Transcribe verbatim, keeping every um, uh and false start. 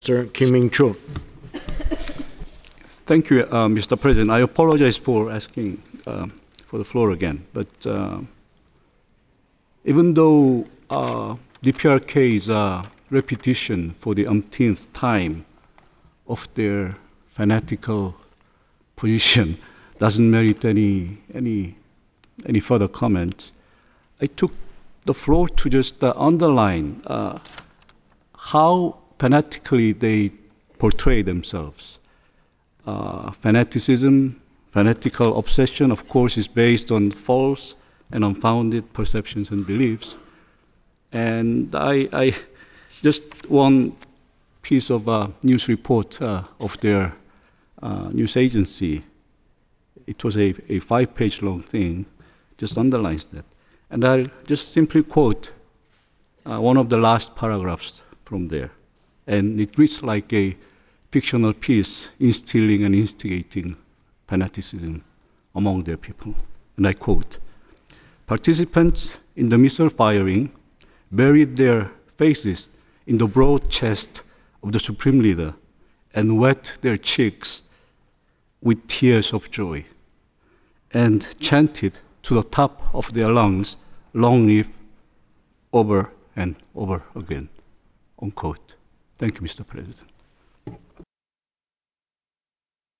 Mister Kim Ming-chul. Thank you, uh, Mister President. I apologize for asking uh, for the floor again. But uh, even though uh, D P R K is a repetition for the umpteenth time of their fanatical position, doesn't merit any any any further comment, I took the floor to just uh, underline uh, how fanatically they portray themselves. Uh, fanaticism, fanatical obsession, of course, is based on false and unfounded perceptions and beliefs. And I, I just one piece of a news report uh, of their uh, news agency. It was a, a five-page long thing, just underlines that. And I'll just simply quote uh, one of the last paragraphs from there. And it reads like a fictional piece instilling and instigating fanaticism among their people. And I quote, "Participants in the missile firing buried their faces in the broad chest of the Supreme Leader and wet their cheeks with tears of joy and chanted to the top of their lungs, 'Long live,' over and over again." Unquote. Thank you, Mister President.